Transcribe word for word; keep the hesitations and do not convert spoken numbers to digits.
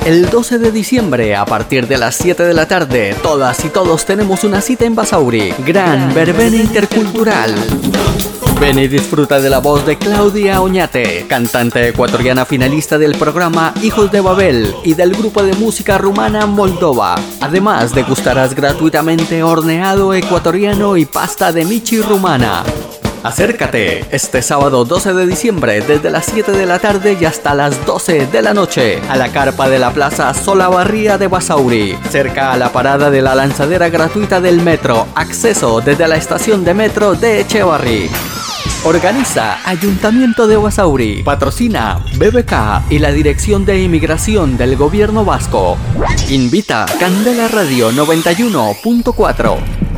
El doce de diciembre, a partir de las siete de la tarde, todas y todos tenemos una cita en Basauri. Gran verbena intercultural. Ven y disfruta de la voz de Claudia Oñate, cantante ecuatoriana finalista del programa Hijos de Babel y del grupo de música rumana Moldova. Además, degustarás gratuitamente horneado ecuatoriano y pasta de michi rumana. Acércate este sábado doce de diciembre desde las siete de la tarde y hasta las doce de la noche a la carpa de la Plaza Solabarría de Basauri, cerca a la parada de la lanzadera gratuita del metro, acceso desde la estación de metro de Echevarri. Organiza Ayuntamiento de Basauri, patrocina B B K y la Dirección de Inmigración del Gobierno Vasco. Invita Candela Radio noventa y uno punto cuatro.